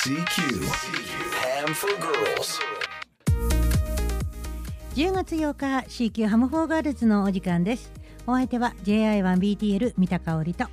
CQ Ham for Girls 10月8日 CQ ハムフォーガールズのお時間です。お相手は JI1BTL 三田香織と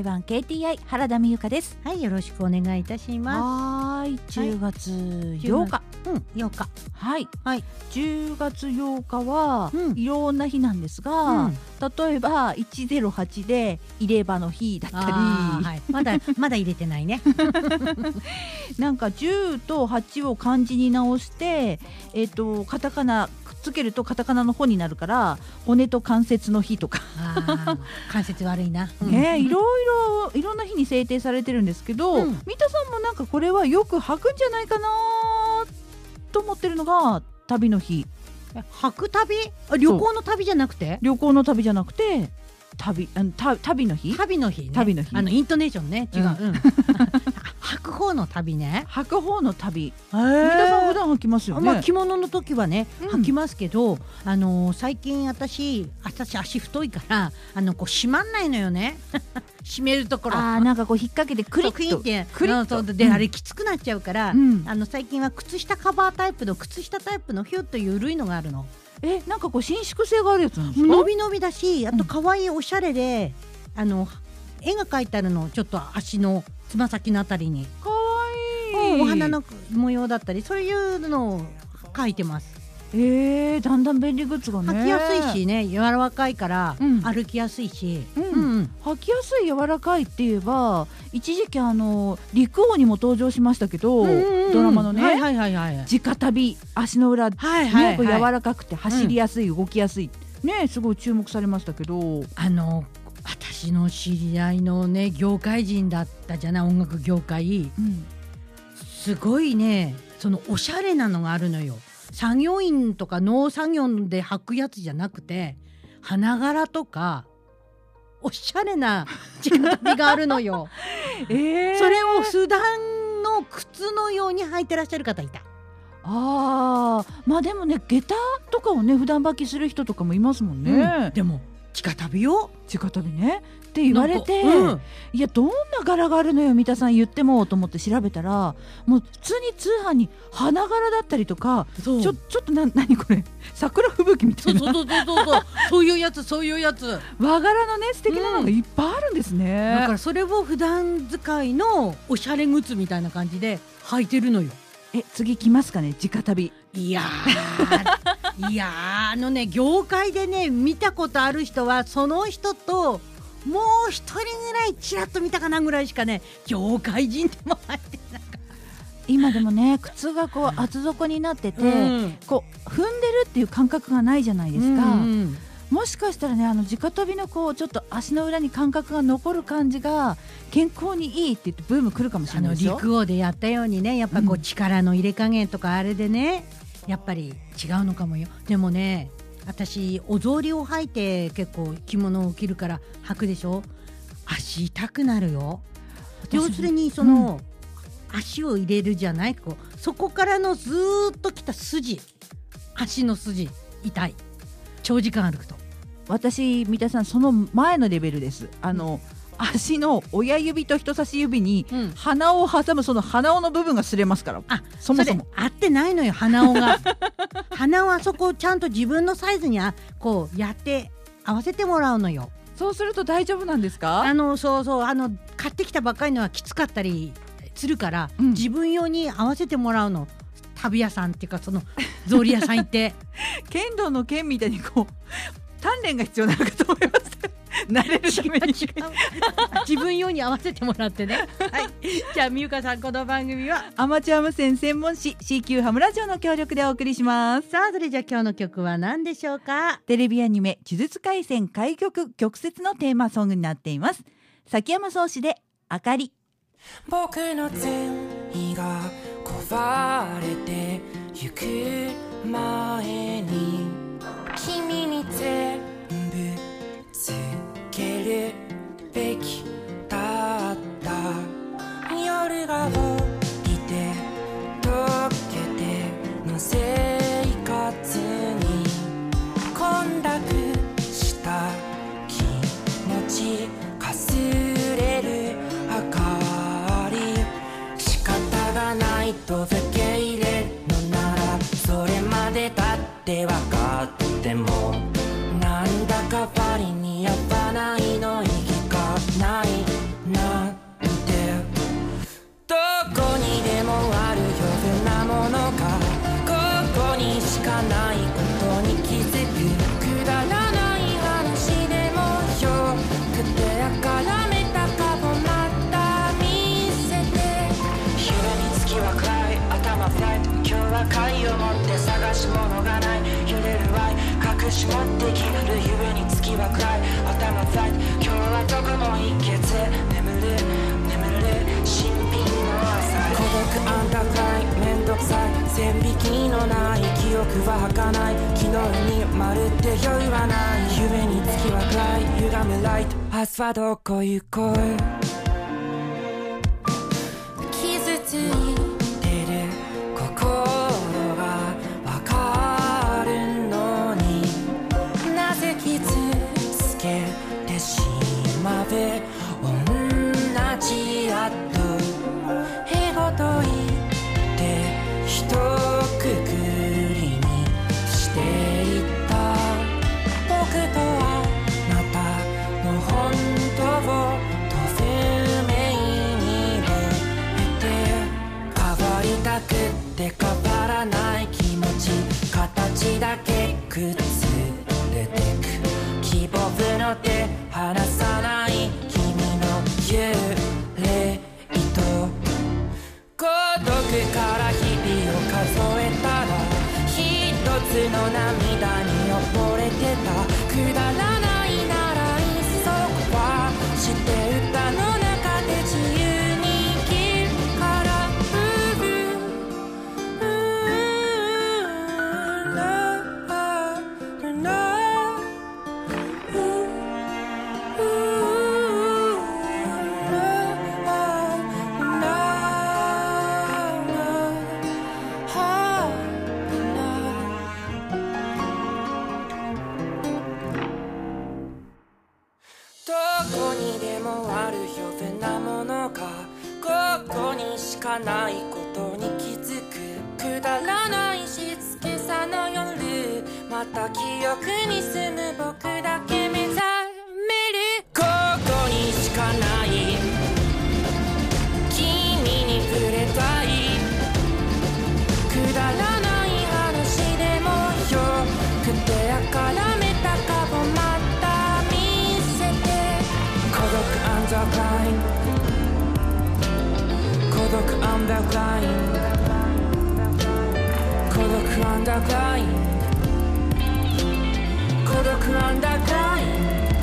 JI1KTI 原田美由香です。 はい、よろしくお願いいたしまはい、10月8日、 8日はい、 はい、 10月8日は、 うんいろんな日なんですが、例えば108で入れ歯の日だったり、 はい、まだ入れてないねなんか10と8を漢字に直して、カタカナくっつけるとカタカナの方になるから骨と関節の日とか関節悪いな、 ね、いろんな日に制定されてるんですけど、三田さんもなんかこれはよく履くんじゃないかなと思ってるのが旅の日。 履く旅？旅行の旅じゃなくて？ 旅行の旅じゃなくて旅の日？ 旅の日ね。 旅の日。 イントネーションね違う。履く方の旅ね。 履く方の旅。 三田さん普段履きますよね。 着物の時はね履きますけど、最近私足太いからこう締まんないのよね。締めるところ。 なんかこう引っ掛けてクリッとであれきつくなっちゃうから、最近は靴下カバータイプの靴下タイプのヒュッという緩いのがあるの。 なんかこう伸縮性があるやつなんですか？ 伸び伸びだし、あと可愛いおしゃれで、絵が描いてあるの、ちょっと足のつま先のあたりに可愛いお花の模様だったり、そういうのを描いてます。 だんだん便利グッズがね、 履きやすいしね、柔らかいから歩きやすいし、 履きやすい柔らかいって言えば一時期陸王にも登場しましたけど、ドラマのね、直旅足の裏、柔らかくて走りやすい、動きやすいね、すごい注目されましたけど、 私の知り合いのね業界人だったじゃない、音楽業界、すごいね、そのおしゃれなのがあるのよ。作業員とか農作業で履くやつじゃなくて、花柄とかおしゃれな直旅があるのよ。それを普段の靴のように履いてらっしゃる方いた。 まあでもね、下駄とかをね普段履きする人とかもいますもんね。 でも直旅よ、 直旅ねって言われて、いやどんな柄があるのよ三田さん言ってもと思って調べたら、もう普通に通販に花柄だったりとか、ちょっと何これ桜吹雪みたいな、 そういうやつ和柄のね素敵なのがいっぱいあるんですね。 だからそれを普段使いのおしゃれ靴みたいな感じで履いてるのよ。 次来ますかね、直旅。 いや業界でね見たことある人はその人ともう一人ぐらいちらっと見たかなぐらいしかね、業界人でも入ってなかった。 今でもね靴がこう厚底になってて、こう踏んでるっていう感覚がないじゃないですか。もしかしたらね直飛びのこうちょっと足の裏に感覚が残る感じが健康にいいって言ってブーム来るかもしれないですよ。 陸王でやったようにね、やっぱこう力の入れ加減とかあれでね、やっぱり違うのかもよ。でもね、私お草履を履いて結構着物を着るから履くでしょ、足痛くなるよ。要するにその、足を入れるじゃない、こうそこからのずーっときた筋、足の筋痛い、長時間歩くと。 私三田さんその前のレベルです。足の親指と人差し指に鼻緒を挟む、その鼻緒の部分が擦れますから。そもそも合ってないのよ、鼻緒が。鼻緒あそこをちゃんと自分のサイズにこうやって合わせてもらうのよ。 そうすると大丈夫なんですか？ 買ってきたばっかりのはきつかったりするから、自分用に合わせてもらうの。旅屋さんっていうかその草履屋さん行って剣道の剣みたいにこう鍛錬が必要なのかと思います。慣れるために自分用に合わせてもらってね。じゃあ美由香さん、この番組はアマチュア無線専門誌 CQ ハムラジオの協力でお送りします。 さあ、それじゃあ今日の曲は何でしょうか？ テレビアニメ呪術廻戦開局曲折のテーマソングになっています。崎山壮志であかり。 僕の善意が壊れてゆく前に君に全部つけるべきだった。夜が起きて溶けての生活に混濁した気持ちかすれる明かり、仕方がないないと受け入れるのなら、それまでだって分かってもなんだか割に合わないの、意義がないなんて。どこにでもある余分なものがここにしかないことに気づく。くだらない話でもよくてやからめた顔また見せて。夢に月は暗い頭フライト、今日は貝を持って探し物がない。揺れる愛隠し持ってきる夢に月は暗い頭フライト、今日はどこも行けず眠る新品の朝。孤独アンダーフライめんどくさい線引きのない記憶は儚い。昨日にまるで余裕はない。夢に月は暗い歪むライト、明日はどこ行こう。傷ついてる心がわかるのに、なぜ傷つけてしまう。同じあとへごといてひとくくりにしていった。僕とあなたの本当を透明に触れて、変わりたくって変わらない気持ち、形だけ崩れてく。希望の手離さない君の幽霊と孤独から日々を数えたら、一つの涙に溺れてた。くだらないならいっそこはして歌の中で自由に生きるから。どこにでもある余分なものがここにしかないことに気づく。くだらないしつけさの夜、また記憶に住む僕だけ目覚める。ここにしかない君に触れたい。くだらない話でもよくてやからめた顔また見せて。孤独アンダーグライン、孤独アンダーグライン、孤独アンダーグライン、孤独アンダーグライン、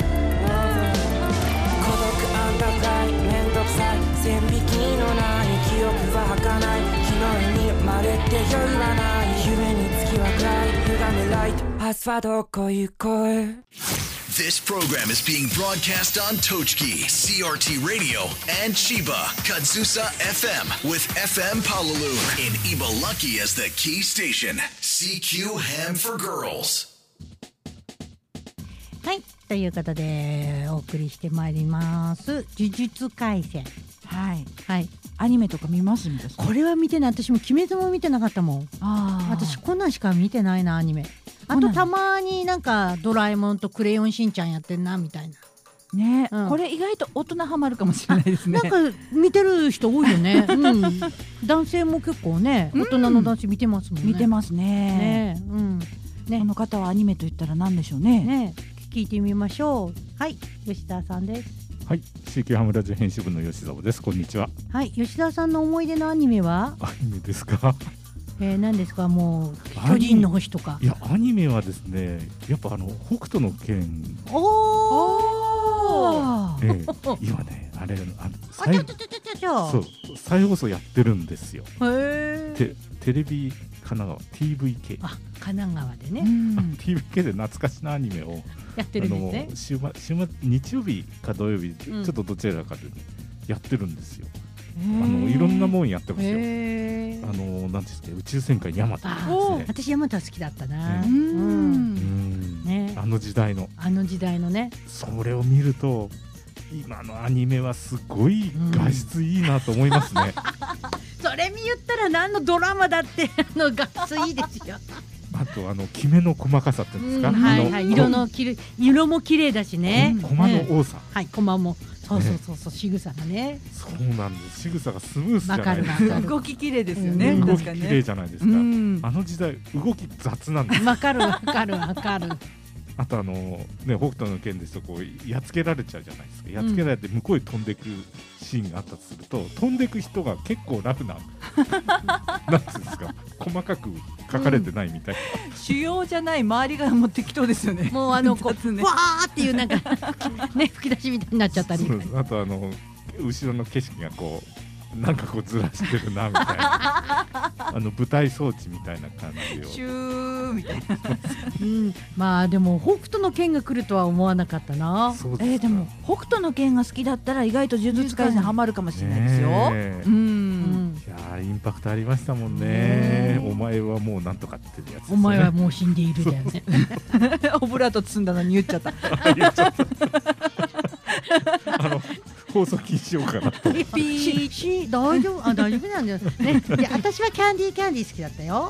孤独アンダーグラインめんどくさい線引きのない記憶は儚い。昨日にまるで余裕はない。夢に月は暗い歪むライト、明日はどこ行こう。 This program is being broadcast on Tochki, CRT Radio, and Chiba, Kazusa FM with FM Palaloon in Ibaraki as the key station. CQ Ham for Girls. はい、ということでお送りしてまいります呪術廻戦。 はいはい、 アニメとか見ますんですか？ これは見てない。私も鬼滅も見てなかったもん。私こんなんしか見てないなアニメ。あとたまになんかドラえもんとクレヨンしんちゃんやってんなみたいなね、 うん、 これ意外と大人ハマるかもしれないですね。 なんか見てる人多いよね、うん、男性も結構ね大人の男子見てますもんね。 見てますね。 うん、ね、 この方はアニメと言ったら何でしょうね。 ね、聞いてみましょう。はい、吉田さんです。 はい、CQ ハムラジオ編集部の吉澤です。こんにちは。 はい、吉田さんの思い出のアニメは？ アニメですか？ 何ですか？もう巨人の星とか。 いや、アニメはですね、やっぱ北斗の拳。今ね、あれそう再放送やってるんですよ。テレビ神奈川 TVK。 神奈川でね。 TVK で懐かしなアニメをやってるんですね。 日曜日か土曜日、ちょっとどちらかで、ね、やってるんですよ。いろんなもんやってますよ。なんですか、宇宙戦艦ヤマトですね。 私ヤマトは好きだったな。 あの時代のね。 それを見ると今のアニメはすごい画質いいなと思いますね。 それ見言ったら何のドラマだってガッツいいですよ。 あときめの細かさっていうんですか、 はいはい、色も綺麗だしね、 コマの多さ、 はい、コマもそう仕草がね、 そうなんです。仕草がスムースじゃないですか。 動き綺麗ですよね。 動き綺麗じゃないですか。あの時代動き雑なんです。 わかる。 あと北斗の拳ですとこうやっつけられちゃうじゃないですか。やっつけられて向こうに飛んでいくシーンがあったとすると、飛んでいく人が結構ラフななんていうんですか、細かく書かれてないみたいな、 主要じゃない周りがもう適当ですよね。 もうこうわーっていうなんかね吹き出しみたいになっちゃったり、 あと後ろの景色がこうなんかこうずらしてるなみたいな舞台装置みたいな感じをシューみたいなまあでも北斗の拳が来るとは思わなかったな。 でも北斗の拳が好きだったら意外と呪術廻戦ハマるかもしれないですよ。 いやインパクトありましたもんね。お前はもうなんとかってやつですね。 お前はもう死んでいるだよね。 オブラート包んだのに言っちゃった。 放送禁止しようかなと。 大丈夫なんだよね。いや私はキャンディー好きだったよ。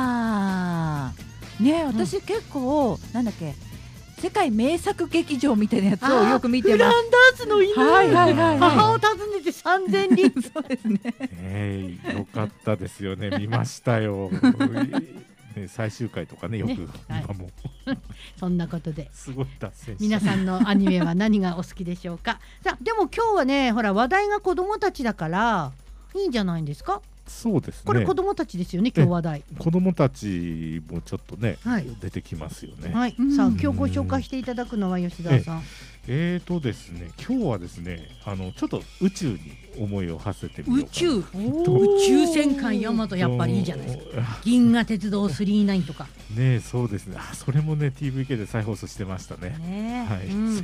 ね、私結構なんだっけ、世界名作劇場みたいなやつをよく見てます。 フランダースの犬、母を訪ねて3000里。 そうですね。 よかったですよね。見ましたよ。最終回とかね、よく今もそんなことですごい脱線した。 皆さんのアニメは何がお好きでしょうか。さあでも今日はね、ほら話題が子供たちだからいいんじゃないんですか。 そうですね。 これ子供たちですよね、今日話題。 子供たちもちょっとね、出てきますよね。 はい。さあ今日ご紹介していただくのは吉田さん。 ですね、今日はですね、ちょっと宇宙に思いを馳せてみようかな。 宇宙戦艦ヤマト、やっぱりいいじゃないですか。銀河鉄道999とかね。そうですね。それもね TVK で再放送してましたね。はい。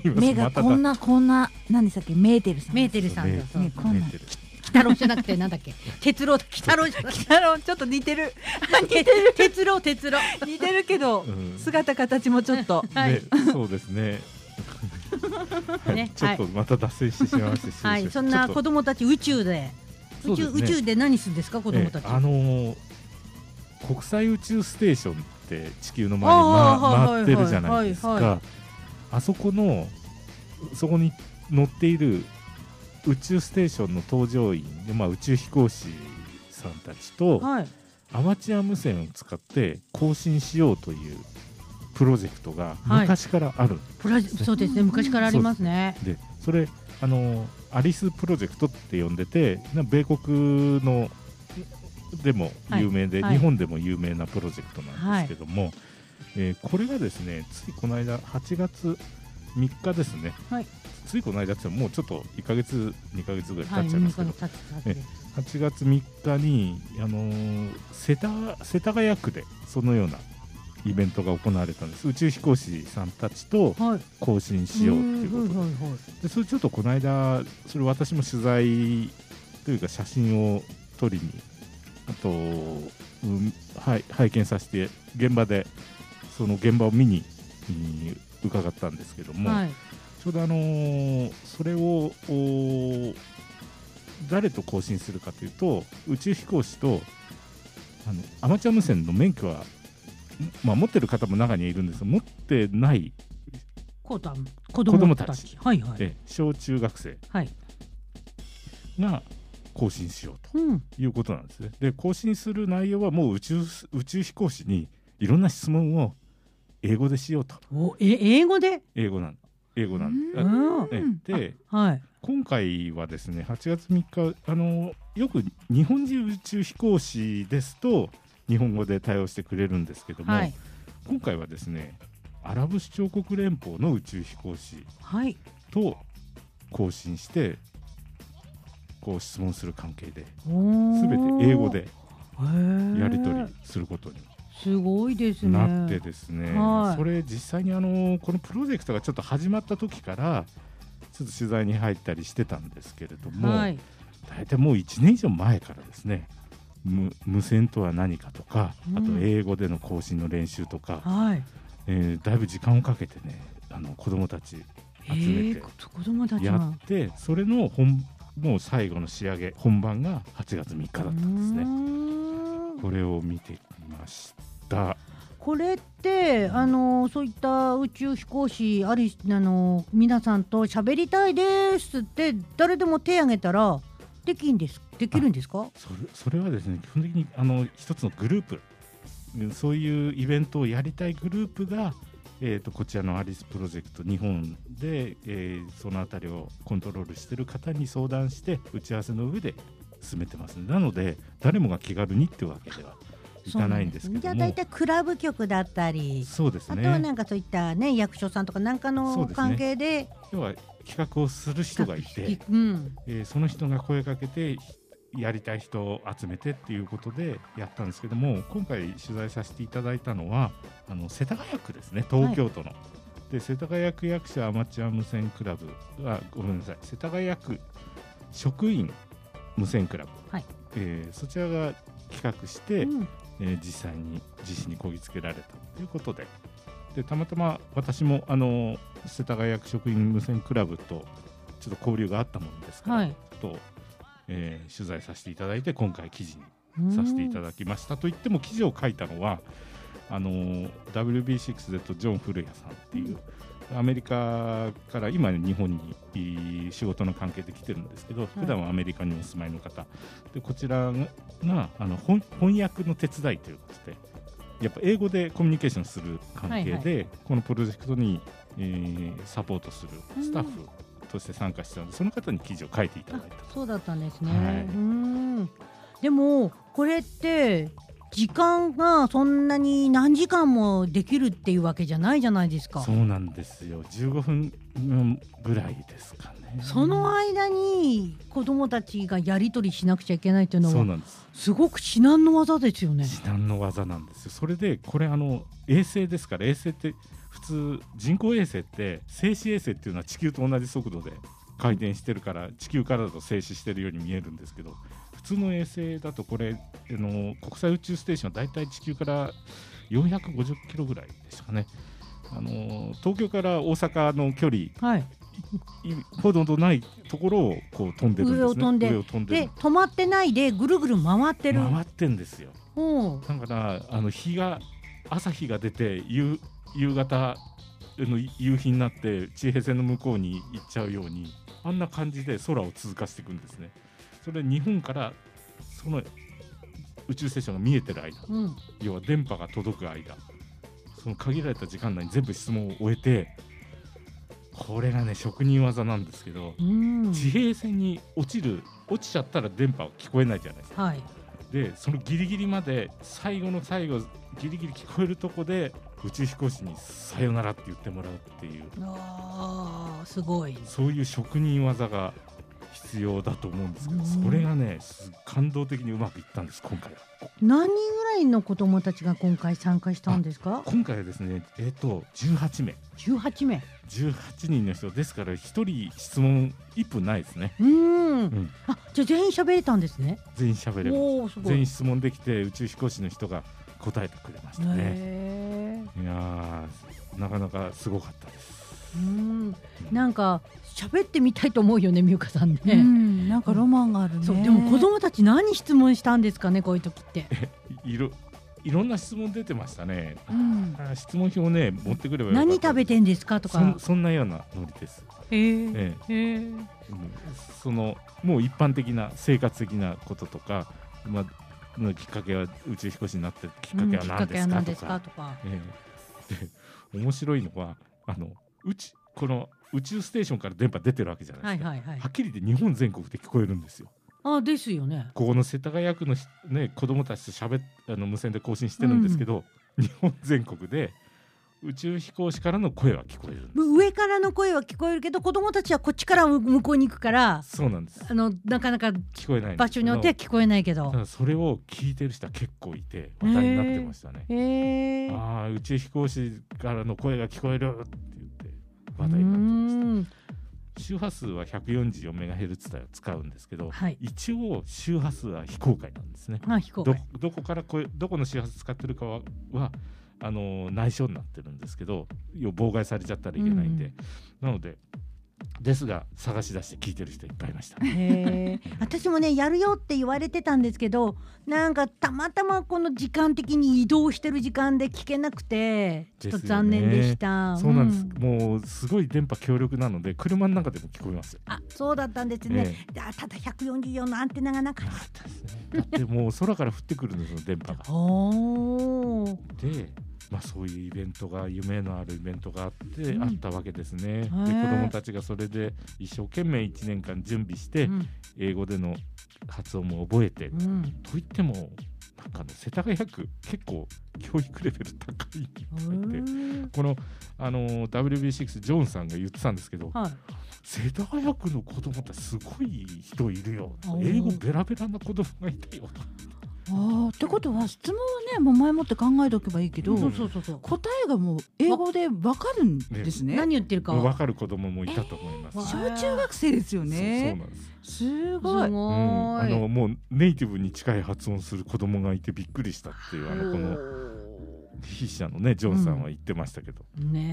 目がこんな何でしたっけ、メーテルさん。 メーテルさんだ。 こんな鬼太郎じゃなくてなんだっけ、鉄郎。鬼太郎じゃなくて、 ちょっと似てる。 鉄郎似てるけど姿形もちょっと。 そうですね。ちょっとまた脱線してしまいました。 はい、そんな子供たち宇宙で何するんですか、子供たち。 国際宇宙ステーションって地球の周り回ってるじゃないですか。そこに乗っている宇宙ステーションの搭乗員で、宇宙飛行士さんたちとアマチュア無線を使って更新しようというプロジェクトが昔からある。 そうですね、昔からありますね。 でそれアリスプロジェクトって呼んでて、米国のでも有名で、日本でも有名なプロジェクトなんですけども、これがですね、ついこの間8月3日ですね。ついこの間ってもうちょっと1ヶ月2ヶ月ぐらい経っちゃいますけど、8月3日に世田谷区でそのようなイベントが行われたんです。宇宙飛行士さんたちと交信しようということで、それちょっとこの間それ私も取材というか写真を撮りに、あと、拝見させて現場でその現場を見に伺ったんですけども、ちょうどそれを誰と交信するかというと、宇宙飛行士とアマチュア無線の免許は持ってる方も中にいるんですが、持ってない子供たち、 小中学生が更新しようということなんですね。で更新する内容はもう宇宙飛行士にいろんな質問を英語でしようと。 英語なんで、今回はですね、8月3日よく日本人宇宙飛行士ですと日本語で対応してくれるんですけども、今回はですね、アラブ首長国連邦の宇宙飛行士と交信してこう質問する関係で、全て英語でやり取りすることにすごいですね。 なってですね、それ実際にこのプロジェクトがちょっと始まった時からちょっと取材に入ったりしてたんですけれども、大体もう1年以上前からですね、無線とは何かとか、あと英語での更新の練習とか、だいぶ時間をかけてね、子どもたち集めてやって、それのもう最後の仕上げ本番が8月3日だったんですね。これを見てきました。 これってそういった宇宙飛行士皆さんと喋りたいですって誰でも手を挙げたらできるんですか？ それはですね、基本的に一つのグループ、そういうイベントをやりたいグループが、こちらのアリスプロジェクト日本で、そのあたりをコントロールしている方に相談して打ち合わせの上で進めてます、なので誰もが気軽にっていうわけではいかないんですけども、 じゃあ大体クラブ局だったり、 そうですね、 あとはなんかそういった、ね、役所さんとかなんかの関係で、 要は企画をする人がいて、その人が声かけてやりたい人を集めてっていうことでやったんですけども、今回取材させていただいたのは世田谷区ですね、東京都の、で世田谷区役所アマチュア無線クラブはごめんなさい、世田谷区職員無線クラブ、そちらが企画して、実際に実施にこぎつけられたということで、たまたま私も世田谷区職員無線クラブとちょっと交流があったものですから、取材させていただいて今回記事にさせていただきました。といっても記事を書いたのはWB6Z ジョン・古谷さんっていう、アメリカから今日本に仕事の関係で来てるんですけど、普段はアメリカにお住まいの方で、こちらが翻訳の手伝いということで、やっぱ英語でコミュニケーションする関係で、このプロジェクトに、サポートするスタッフとして参加してたので、その方に記事を書いていただいた。 そうだったんですね、でもこれって時間がそんなに何時間もできるっていうわけじゃないじゃないですか。 そうなんですよ、15分ぐらいですかね。 その間に子どもたちがやり取りしなくちゃいけないっていうのは、 そうなんです、 すごく至難の技ですよね。 至難の技なんですよ。それでこれ衛星ですから、衛星って普通人工衛星って静止衛星っていうのは地球と同じ速度で回転してるから地球からだと静止してるように見えるんですけど、普通の衛星だとこれ国際宇宙ステーションはだいたい地球から450キロぐらいでしたかね。東京から大阪の距離、ほとんどないところをこう飛んでるんですね。上を飛んでで止まってないでぐるぐる回ってるんですよ。だから朝日が出て夕方の夕日になって地平線の向こうに行っちゃうように、あんな感じで空を通過していくんですね。それ日本からその宇宙ステーションが見えてる間、要は電波が届く間、その限られた時間内に全部質問を終えて、これがね職人技なんですけど、地平線に落ちちゃったら電波は聞こえないじゃないですか、でそのギリギリまで最後の最後ギリギリ聞こえるとこで宇宙飛行士にさよならって言ってもらうっていう、 すごい、 そういう職人技が必要だと思うんですけど、それがね感動的にうまくいったんです。今回は何人ぐらいの子どもたちが今回参加したんですか？ 今回はですね、18名18人の人ですから、1人質問1分ないですね。じゃあ全員喋れたんですね。全員喋れます。全員質問できて宇宙飛行士の人が答えてくれましたね。いやなかなかすごかったです。 なんか喋ってみたいと思うよね、みゆかさんね。 なんかロマンがあるね。 そう、でも子供たち何質問したんですかね、こういう時って。 いろんな質問出てましたね。質問票をね持ってくればよかった。 何食べてんですかとか、 そんなようなノリです。もう一般的な生活的なこととか、のきっかけは宇宙飛行士になってきっかけは何ですかとか、で面白いのはこの宇宙ステーションから電波出てるわけじゃないですか。はっきり言って日本全国で聞こえるんですよ。 ですよね。 ここの世田谷区の、子どもたちと無線で更新してるんですけど、日本全国で宇宙飛行士からの声は聞こえるんです。 上からの声は聞こえるけど、子どもたちはこっちから向こうに行くから、 そうなんです。 なかなか聞こえない、 場所によっては聞こえないけど、 ただそれを聞いてる人は結構いて話題になってましたね。宇宙飛行士からの声が聞こえるって言って話題になってました。周波数は 144MHz 帯を使うんですけど、一応周波数は非公開なんですね。どこからどこの周波数使ってるかは内緒になってるんですけど、妨害されちゃったらいけないんで、なのでですが探し出して聞いてる人いっぱいいました。 私もねやるよって言われてたんですけど、なんかたまたまこの時間的に移動してる時間で聞けなくてちょっと残念でした。 そうなんです、もうすごい電波強力なので車の中でも聞こえますよ。 あ、そうだったんですね。ただ144のアンテナがなかったですね。だってもう空から降ってくるんですよ電波が。でそういうイベントが夢のあるイベントがあったわけですね。で子どもたちがそれで一生懸命1年間準備して、英語での発音も覚えて、といってもなんか世田谷区結構教育レベル高いこのWB6 ジョンさんが言ってたんですけど、世田谷区の子どもってすごい人いるよ、英語ベラベラな子どもがいたよと。 ってことは質問はねもう前もって考えておけばいいけど、答えがもう英語で分かるんですね。 何言ってるか分かる子供もいたと思います。 小中学生ですよね。 そうなんです。 すごい。 もうネイティブに近い発音する子供がいてびっくりしたっていうこの筆者のねジョンさんは言ってましたけど、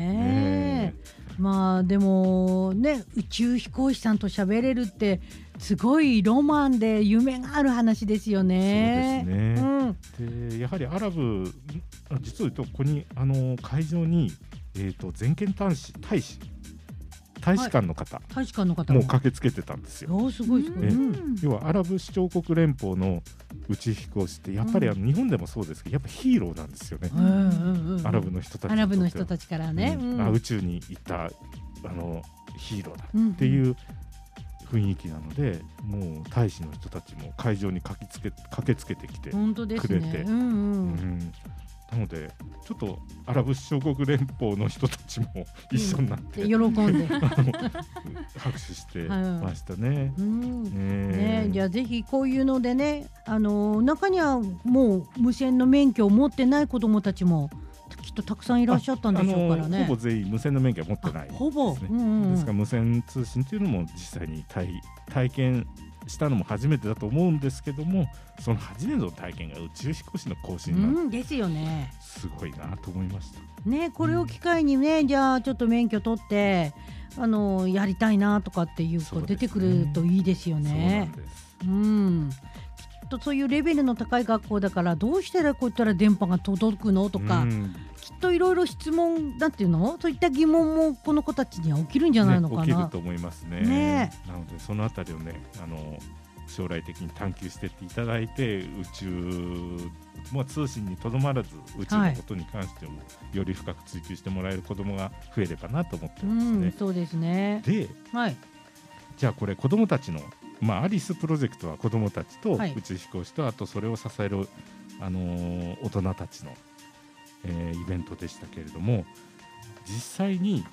でもね宇宙飛行士さんと喋れるってすごいロマンで夢がある話ですよね。 そうですね、でやはりアラブ実を言うとここに会場に、全権大使館の方も駆けつけてたんですよ。 すごいすごい。 要はアラブ首長国連邦の宇宙飛行士ってやっぱり日本でもそうですけどやっぱヒーローなんですよね。アラブの人たちからね、 宇宙に行ったヒーローだっていう雰囲気なので、もう大使の人たちも会場に駆けつけてきてくれて、なのでちょっとアラブ首長国連邦の人たちも一緒になって、 喜んで拍手してましたね。 じゃあぜひこういうのでね、中にはもう無線の免許を持ってない子どもたちもきっとたくさんいらっしゃったんでしょうからね。 ほぼ全員無線の免許は持ってないですね。ですから無線通信というのも実際に体験したのも初めてだと思うんですけども、その初めての体験が宇宙飛行士の更新なんですよね。 すごいなと思いましたね。これを機会にね、じゃあちょっと免許取ってやりたいなとかっていう子出てくるといいですよね。きっとそういうレベルの高い学校だからどうしたらこういったら電波が届くのとか、きっといろいろ質問なんていうの、そういった疑問もこの子たちには起きるんじゃないのかな。 起きると思いますね。なのでそのあたりをね将来的に探求していっていただいて、宇宙、通信にとどまらず宇宙のことに関してもより深く追求してもらえる子どもが増えればなと思ってますね。 そうですね。 で、じゃあこれ子どもたちのアリスプロジェクトは子どもたちと宇宙飛行士と、あとそれを支える、大人たちの、イベントでしたけれども、実際に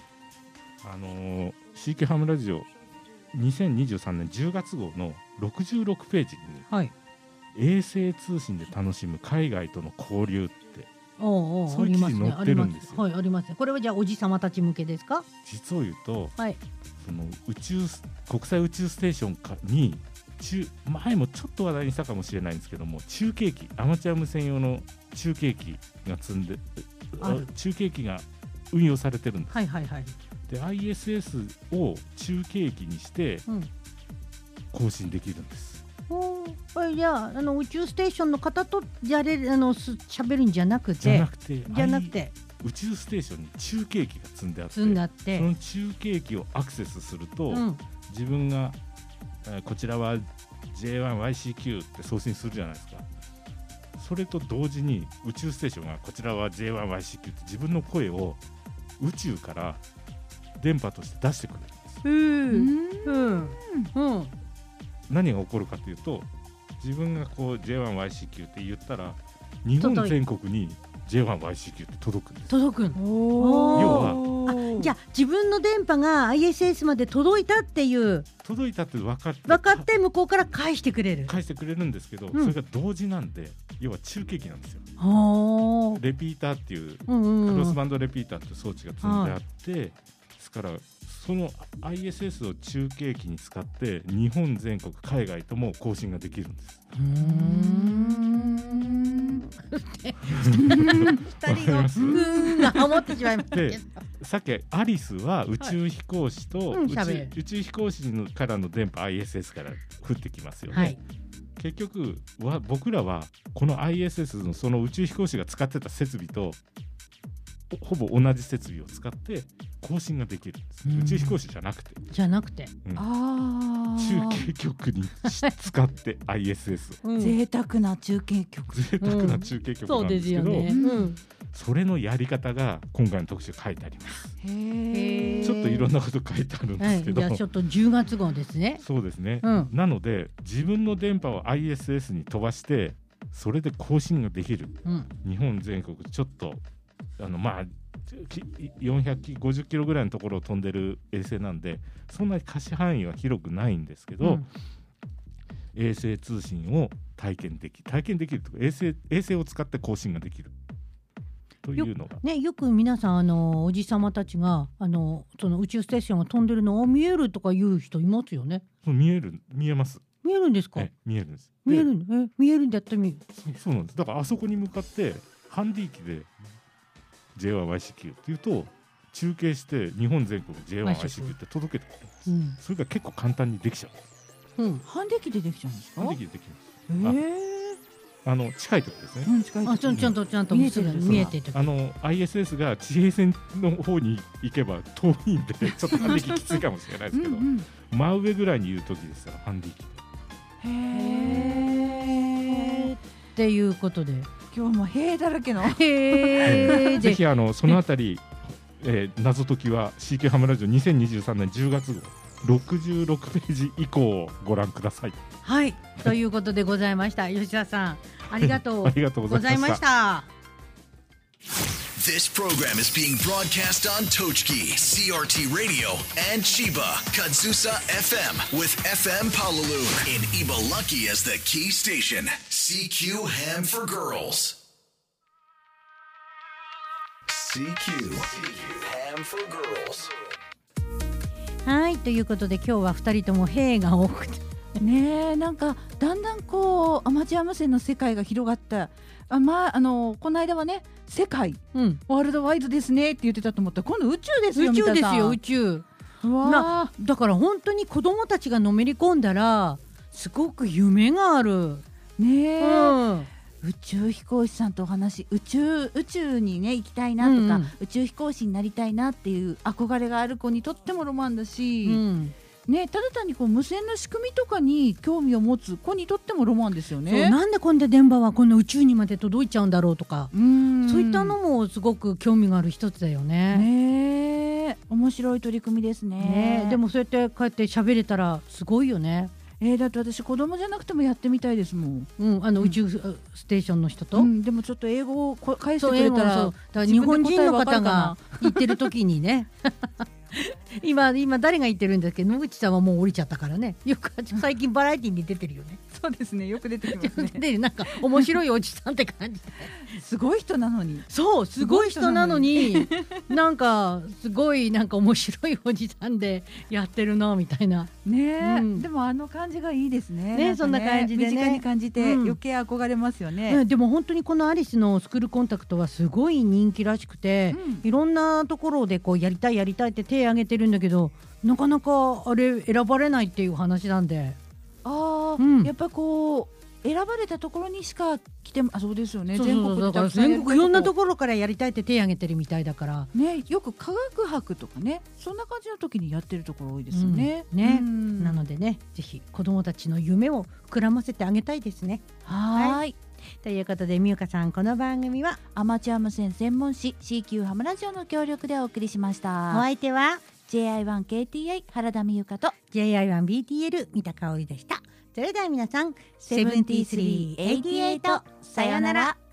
CQ ハムラジオ2023年10月号の66ページに、衛星通信で楽しむ海外との交流ってそういう記事載ってるんですよ。 ありますね。これはじゃあおじさまたち向けですか？ 実を言うと、その国際宇宙ステーションに前もちょっと話題にしたかもしれないんですけども、中継機、アマチュア無線用の中継機が中継機が運用されてるんです。で ISS を中継機にして更新できるんです。 じゃあ宇宙ステーションの方と喋るんじゃなくて宇宙ステーションに中継機が積んであってその中継機をアクセスすると、自分がこちらは J1YCQ って送信するじゃないですか。それと同時に宇宙ステーションがこちらは J1YCQ って自分の声を宇宙から電波として出してくれるんです。何が起こるかというと、自分がこう J1YCQ って言ったら日本全国に J1YCQ って届くんです。要はじゃあ自分の電波が ISS まで届いたって分かって向こうから返してくれるんですけど、それが同時なんで、要は中継機なんですよ。レピーターっていう、クロスバンドレピーターっていう装置が積んであって、ですからその ISS を中継機に使って日本全国海外とも更新ができるんです。 2人のがハモってしまいましたけどさっきアリスは宇宙飛行士と、宇宙飛行士からの電波 ISS から降ってきますよね、結局は僕らはこの ISS のその宇宙飛行士が使ってた設備とほぼ同じ設備を使って交信ができるんです、宇宙飛行士じゃなくて、中継局に使ってISS を、 贅沢な中継局なんですけど、それのやり方が今回の特集書いてあります。ちょっといろんなこと書いてあるんですけど、 じゃあちょっと10月号ですね。 そうですね、なので自分の電波を ISS に飛ばしてそれで交信ができる、日本全国ちょっと450キロぐらいのところを飛んでる衛星なんでそんなに可視範囲は広くないんですけど、衛星通信を体験できるとか衛星を使って交信ができるというのがよく皆さんおじさまたちがその宇宙ステーションが飛んでるのを見えるとかいう人いますよね。 見えます。 見えるんですか？ 見えるんです。 見えるんだったらそうなんです。だからあそこに向かってハンディ機で J1YCQ っていうと中継して日本全国 J1YCQ って届けてくるんです、それが結構簡単にできちゃう、 ハンディ機でできちゃうんですか？ ハンディ機でできます。近いところですね、 ちゃんと見えてる。 ISS が地平線の方に行けば遠いんでちょっとハンディ機きついかもしれないですけど真上ぐらいにいる時ですからハンディ機でっていうことで今日もへーだらけのぜひそのあたり、謎解きは CQ ハムラジオ2023年10月号66ページ以降をご覧ください。 はいということでございました。吉田さんありがとうございました。 This program is being broadcast on Tochki, CRT Radio, and Chiba, Kadzusa FM with FM Palaloon in Ibalaki as the key station. CQ Ham for Girls. CQ Ham for Girls. はいということで今日は2人とも兵が多くてねえなんかだんだんこうアマチュア無線の世界が広がったこの間はね世界、ワールドワイドですねって言ってたと思ったら今度宇宙ですよ。 宇宙ですよ宇宙。だから本当に子供たちがのめり込んだらすごく夢があるね宇宙飛行士さんとお話宇宙にね行きたいなとか、宇宙飛行士になりたいなっていう憧れがある子にとってもロマンだし、ね、ただ単にこう無線の仕組みとかに興味を持つ子にとってもロマンですよね。 なんでこんな電波はこの宇宙にまで届いちゃうんだろうとかそういったのもすごく興味がある一つだよね。 面白い取り組みですね。 でもそうやってこうやって喋れたらすごいよね。 だって私子供じゃなくてもやってみたいですもん、 宇宙ステーションの人と、 でもちょっと英語を返してくれたら日本人の方が言ってる時にね今誰が言ってるんですけど野口さんはもう降りちゃったからね。よく最近バラエティに出てるよね。 そうですねよく出てきますねでなんか面白いおじさんって感じすごい人なのにそうすごい人なのになんかすごいなんか面白いおじさんでやってるなみたいなね、でも感じがいいですね。 そんな感じでね身近に感じて余計憧れますよね、 でも本当にこのアリスのスクールコンタクトはすごい人気らしくて、いろんなところでこうやりたいって手を挙げてるんだけどなかなかあれ選ばれないっていう話なんでやっぱこう選ばれたところにしか来てもそうですよね。 全国いろんなところからやりたいって手を挙げてるみたいだからね。よく科学博とかねそんな感じの時にやってるところ多いですよね。 なのでねぜひ子どもたちの夢を膨らませてあげたいですね。はいということでみゆかさんこの番組はアマチュア無線専門誌 CQ ハムラジオの協力でお送りしました。 お相手は JI1KTI 原田美由香と JI1BTL 三田香織でした。それでは皆さん 7388さよなら。